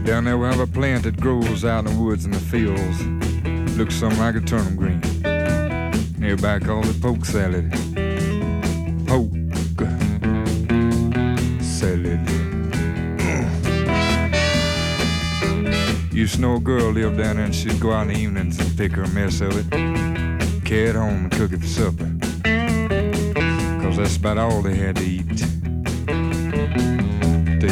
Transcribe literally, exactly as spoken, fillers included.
Down there we have a plant that grows out in the woods and the fields. Looks something like a turnip green. Everybody calls it poke salad. Poke salad. Used to know a girl lived down there and she'd go out in the evenings and pick her a mess of it, carry it home and cook it for supper. Cause that's about all they had to eat.